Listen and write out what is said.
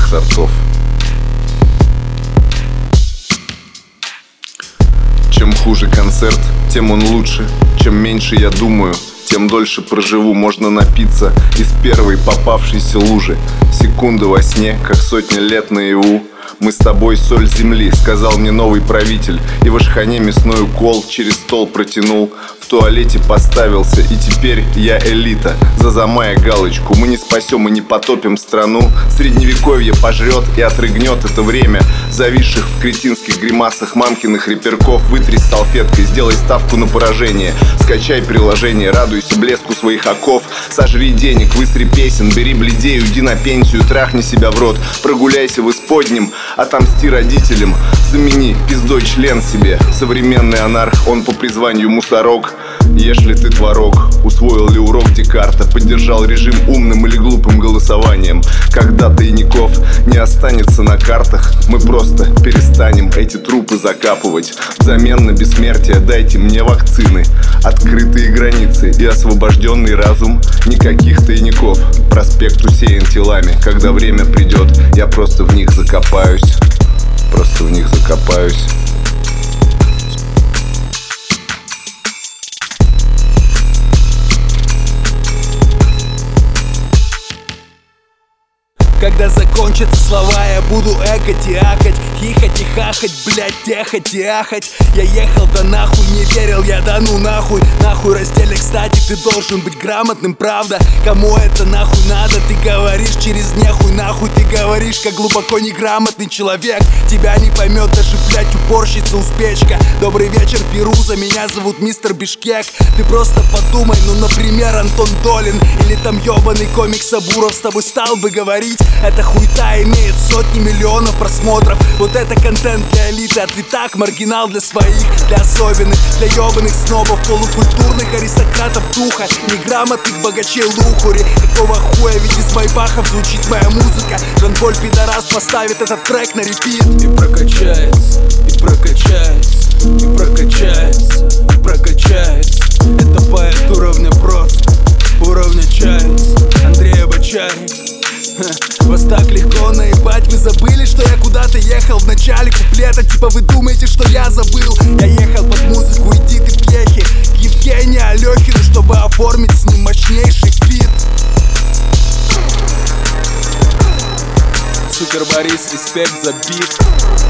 сортов. Чем хуже концерт, тем он лучше. Чем меньше я думаю, тем дольше проживу. Можно напиться из первой попавшейся лужи. Секунды во сне, как сотни лет наяву. Мы с тобой соль земли, сказал мне новый правитель. И в Ашхане мясной укол через стол протянул. В туалете поставился, и теперь я элита. За Замая галочку, мы не спасем и не потопим страну. Средневековье пожрет и отрыгнет это время зависших в кретинских гримасах мамкиных реперков. Вытри с салфеткой, сделай ставку на поражение. Скачай приложение, радуйся блеску своих оков. Сожри денег, высри песен, бери бледей, уйди на пенсию, трахни себя в рот. Прогуляйся в исподнем, отомсти родителям. Замени пиздой член себе. Современный анарх, он по призванию мусорок. Ешь ли ты творог? Усвоил ли урок Декарта? Поддержал режим умным или глупым голосованием? Когда тайников не останется на картах, мы просто перестанем эти трупы закапывать. Взамен на бессмертие дайте мне вакцины, открытые границы и освобожденный разум. Никаких тайников, проспект усеян телами. Когда время придет, я просто в них закопаюсь. Просто в них закопаюсь. Когда закончатся слова, я буду экать и акать, хихать и хахать, блять, техать и ахать. Я ехал да нахуй, не верил я, да ну нахуй. Нахуй раздельно, кстати, ты должен быть грамотным, правда? Кому это нахуй надо? Ты говоришь через нехуй, нахуй. Ты говоришь, как глубоко неграмотный человек. Тебя не поймет даже, блять, уборщица успечка. Добрый вечер, Пируза, меня зовут мистер Бишкек. Ты просто подумай, ну, например, Антон Долин или там ёбаный комик Сабуров с тобой стал бы говорить. Эта хуйта имеет сотни миллионов просмотров. Вот это контент для элиты, а ты так маргинал для своих, для особенных, для ёбаных снобов, полукультурных аристократов духа, неграмотных богачей лухури. Какого хуя, ведь из байбахов звучит моя музыка. Жан-Поль пидорас поставит этот трек на репит. И прокачается, и прокачается, и прокачается, и прокачается. Это поэт уровня просто, уровня чайниц, Андрей Бочарик. Вас так легко наебать, вы забыли, что я куда-то ехал в начале куплета. Типа вы думаете, что я забыл? Я ехал под музыку, иди ты пьехи, к Евгению Алехину, чтобы оформить с ним мощнейший фит. Супер Борис, респект за бит.